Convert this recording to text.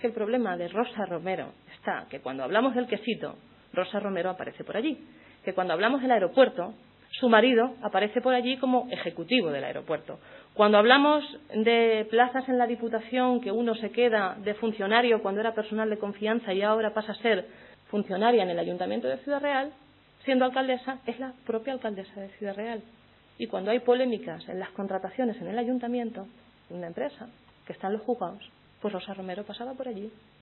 que el problema de Rosa Romero está que cuando hablamos del quesito, Rosa Romero aparece por allí. Que cuando hablamos del aeropuerto, su marido aparece por allí como ejecutivo del aeropuerto. Cuando hablamos de plazas en la Diputación, que uno se queda de funcionario cuando era personal de confianza y ahora pasa a ser funcionaria en el Ayuntamiento de Ciudad Real, siendo alcaldesa, es la propia alcaldesa de Ciudad Real. Y cuando hay polémicas en las contrataciones en el Ayuntamiento, en una empresa, que están los juzgados, pues Rosa Romero pasaba por allí.